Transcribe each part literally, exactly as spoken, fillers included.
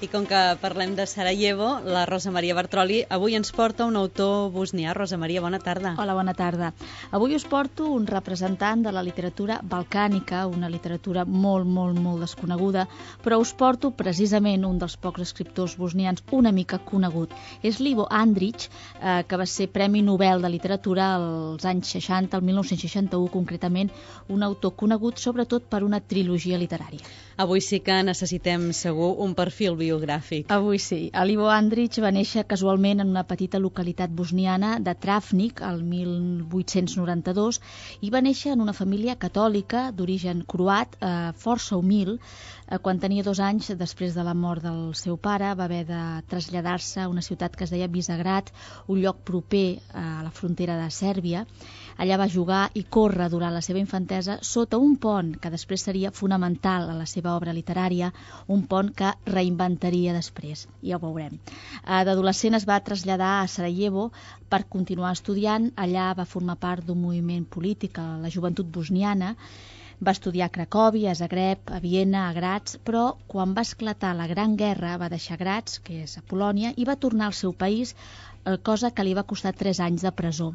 com que parlem de Sarajevo, la Rosa Maria Bartroli avui ens porta un autor bosnià. Rosa Maria, bona tarda. Hola, bona tarda. Avui us porto un representant de la literatura balcànica, una literatura molt, molt, molt desconeguda, però us porto precisament un dels pocs escriptors bosnians una mica conegut. És Ivo Andrić, eh, que va ser Premi Nobel de Literatura als anys seixanta, el mil nou-cents seixanta-u concretament, un autor conegut sobretot per una trilogia literària. Avui sí que necessitem segur un perfil biogràfic. Avui sí. Ivo Andrić va néixer casualment en una petita localitat bosniana de Travnik el mil vuit-cents noranta-dos i va néixer en una família catòlica d'origen croat, eh, força humil. Eh, quan tenia dos anys, després de la mort del seu pare, va haver de traslladar-se a una ciutat que es deia Visegrad, un lloc proper a la frontera de Sèrbia. Allà va jugar i córrer durant la seva infantesa sota un pont que després seria fonamental a la seva obra literària, un pont que reinventaria després, ja ho veurem. D'adolescent es va traslladar a Sarajevo per continuar estudiant. Allà va formar part d'un moviment polític, la Joventut Bosniana. Va estudiar a Cracòvia, a Zagreb, a Viena, a Graz, però quan va esclatar la Gran Guerra va deixar Graz, que és a Polònia, i va tornar al seu país, cosa que li va costar tres anys de presó.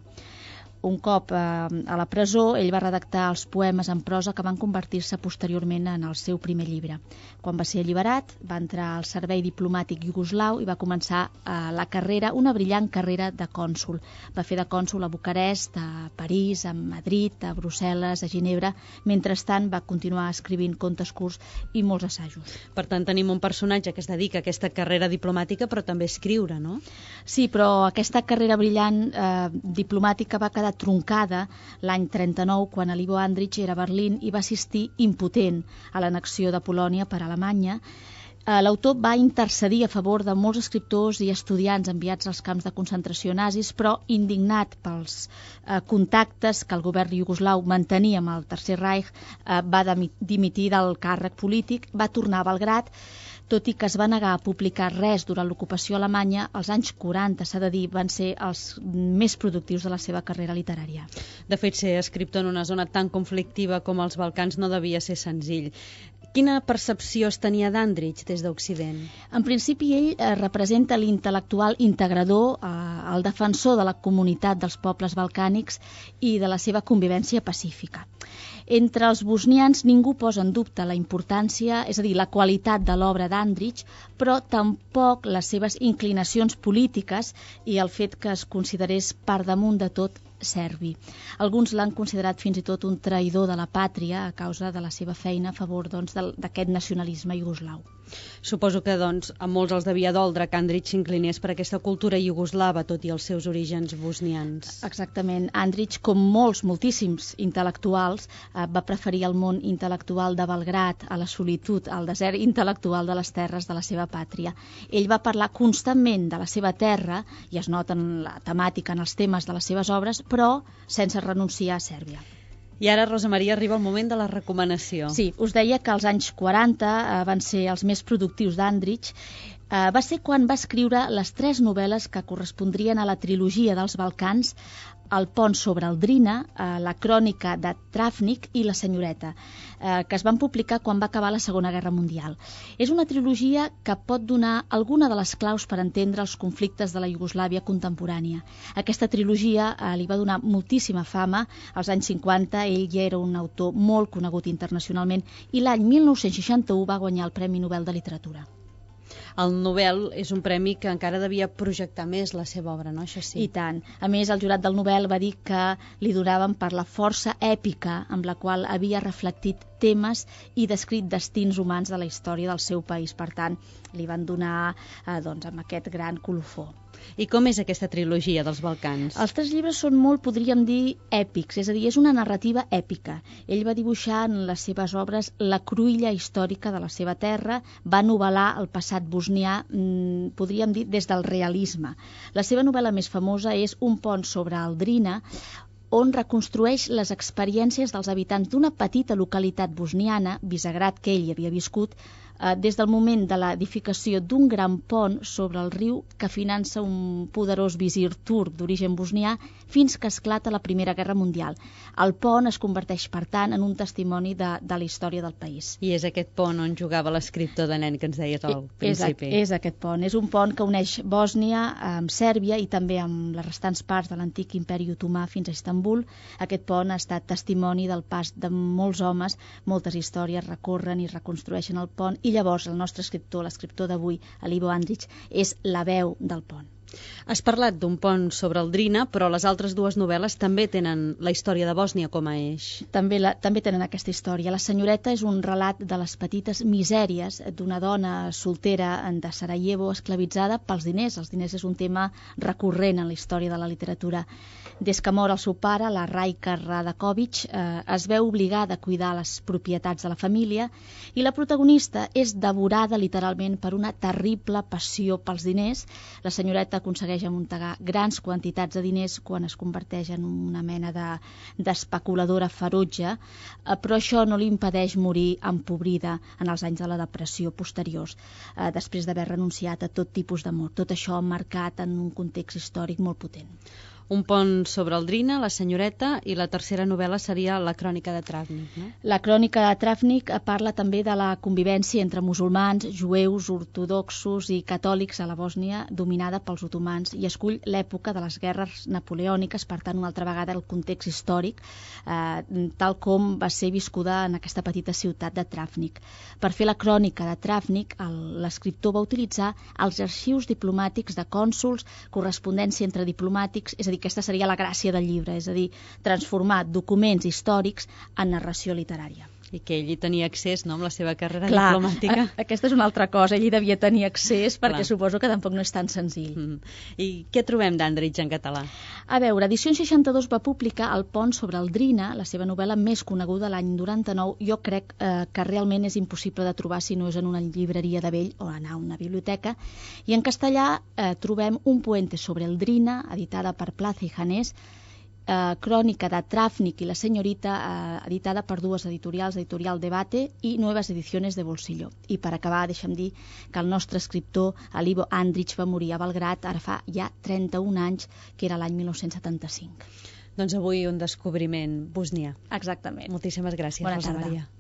Un cop eh, a la presó, ell va redactar els poemes en prosa que van convertir-se posteriorment en el seu primer llibre. Quan va ser alliberat, va entrar al servei diplomàtic iugoslau i va començar eh, la carrera, una brillant carrera de cònsol. Va fer de cònsol a Bucarest, a París, a Madrid, a Brussel·les, a Ginebra. Mentrestant va continuar escrivint contes curts i molts assajos. Per tant, tenim un personatge que es dedica a aquesta carrera diplomàtica, però també a escriure, no? Sí, però aquesta carrera brillant eh, diplomàtica va quedar truncada l'any trenta-nou, quan Ivo Andrić era a Berlín i va assistir impotent a l'annexió de Polònia per Alemanya. L'autor va intercedir a favor de molts escriptors i estudiants enviats als camps de concentració nazis, però indignat pels eh, contactes que el govern iugoslau mantenia amb el Tercer Reich, eh, va dimitir del càrrec polític, va tornar a Belgrad. Tot i que es va negar a publicar res durant l'ocupació alemanya, els anys quaranta, s'ha de dir, van ser els més productius de la seva carrera literària. De fet, ser escriptor en una zona tan conflictiva com els Balcans no devia ser senzill. Quina percepció es tenia d'Andrić des d'Occident? En principi, ell eh, representa l'intel·lectual integrador, eh, el defensor de la comunitat dels pobles balcànics i de la seva convivència pacífica. Entre els bosnians ningú posa en dubte la importància, és a dir, la qualitat de l'obra d'Andrić, però tampoc les seves inclinacions polítiques i el fet que es considerés per damunt de tot serbi. Alguns l'han considerat fins i tot un traïdor de la pàtria a causa de la seva feina a favor doncs, d'aquest nacionalisme iugoslau. Suposo que doncs, a molts els devia doldre que Andrić s'inclinés per aquesta cultura iugoslava, tot i els seus orígens bosnians. Exactament. Andrić, com molts, moltíssims intel·lectuals, eh, va preferir el món intel·lectual de Belgrad a la solitud, al desert intel·lectual de les terres de la seva pàtria. Ell va parlar constantment de la seva terra, i es nota en la temàtica, en els temes de les seves obres, però sense renunciar a Sèrbia. I ara, Rosa Maria, arriba el moment de la recomanació. Sí, us deia que els anys quaranta eh, van ser els més productius d'Andrić. Eh, va ser quan va escriure les tres novel·les que correspondrien a la trilogia dels Balcans, El pont sobre el Drina, eh, La crònica de Travnik i La senyoreta, eh, que es van publicar quan va acabar la Segona Guerra Mundial. És una trilogia que pot donar alguna de les claus per entendre els conflictes de la Iugoslàvia contemporània. Aquesta trilogia eh, li va donar moltíssima fama. Als anys cinquanta ell ja era un autor molt conegut internacionalment i l'any mil nou-cents seixanta-u va guanyar el Premi Nobel de Literatura. El Nobel és un premi que encara devia projectar més la seva obra, no? Això sí. I tant. A més, el jurat del Nobel va dir que li donaven per la força èpica amb la qual havia reflectit temes i descrit destins humans de la història del seu país. Per tant, li van donar eh, doncs, amb aquest gran colofó. I com és aquesta trilogia dels Balcans? Els tres llibres són molt, podríem dir, èpics, és a dir, és una narrativa èpica. Ell va dibuixar en les seves obres la cruïlla històrica de la seva terra, va novel·lar el passat bosnià, mmm, podríem dir, des del realisme. La seva novel·la més famosa és Un pont sobre el Drina, on reconstrueix les experiències dels habitants d'una petita localitat bosniana, Visegrad, que ell hi havia viscut, des del moment de l'edificació d'un gran pont sobre el riu que finança un poderós visir turc d'origen bosnià fins que esclata la Primera Guerra Mundial. El pont es converteix, per tant, en un testimoni de, de la història del país. I és aquest pont on jugava l'escriptor de nen que ens deies al principi. És, és aquest pont. És un pont que uneix Bòsnia amb Sèrbia i també amb les restants parts de l'antic imperi otomà fins a Istanbul. Aquest pont ha estat testimoni del pas de molts homes, moltes històries recorren i reconstrueixen el pont, i llavors el nostre escriptor, l'escriptor d'avui, Ivo Andrić, és la veu del pont. Has parlat d'un pont sobre el Drina, però les altres dues novel·les també tenen la història de Bòsnia com a eix. També, la, també tenen aquesta història. La senyoreta és un relat de les petites misèries d'una dona soltera de Sarajevo esclavitzada pels diners. Els diners és un tema recurrent en la història de la literatura. Des que mor el seu pare, la Rajka Radaković, eh, es veu obligada a cuidar les propietats de la família i la protagonista és devorada literalment per una terrible passió pels diners. La senyoreta aconsegueix amuntegar grans quantitats de diners quan es converteix en una mena de, d'especuladora ferotge, eh, però això no li impedeix morir empobrida en els anys de la depressió posteriors, eh, després d'haver renunciat a tot tipus d'amor. Tot això marcat en un context històric molt potent. Un pont sobre el Drina, la senyoreta, i la tercera novel·la seria La crònica de Travnik, no? La crònica de Travnik parla també de la convivència entre musulmans, jueus, ortodoxos i catòlics a la Bòsnia dominada pels otomans, i escull l'època de les guerres napoleòniques, per tant, una altra vegada el context històric, eh, tal com va ser viscuda en aquesta petita ciutat de Travnik. Per fer la crònica de Travnik, l'escriptor va utilitzar els arxius diplomàtics de cònsols, correspondència entre diplomàtics, és a dir, aquesta seria la gràcia del llibre, és a dir, transformar documents històrics en narració literària. I que ell hi tenia accés, no?, amb la seva carrera Clar, diplomàtica. A, aquesta és una altra cosa, ell hi devia tenir accés perquè Clar. Suposo que tampoc no és tan senzill. Mm. I què trobem d'Andrić en català? A veure, Edicions seixanta-dos va publicar El pont sobre el Drina, la seva novel·la més coneguda l'any noranta-nou. Jo crec eh, que realment és impossible de trobar si no és en una llibreria de vell o anar a una biblioteca. I en castellà eh, trobem Un puente sobre el Drina, editada per Plaza i Janés, Eh, crònica de Travnik i la senyorita, eh, editada per dues editorials, Editorial Debate i Nuevas Ediciones de Bolsillo. I per acabar, deixa'm dir que el nostre escriptor, Ivo Andrić, va morir a Belgrad ara fa ja trenta-un anys, que era l'any mil nou-cents setanta-cinc. Doncs avui un descobriment bosnià. Exactament. Moltíssimes gràcies, Bona Rosa tarda. Maria.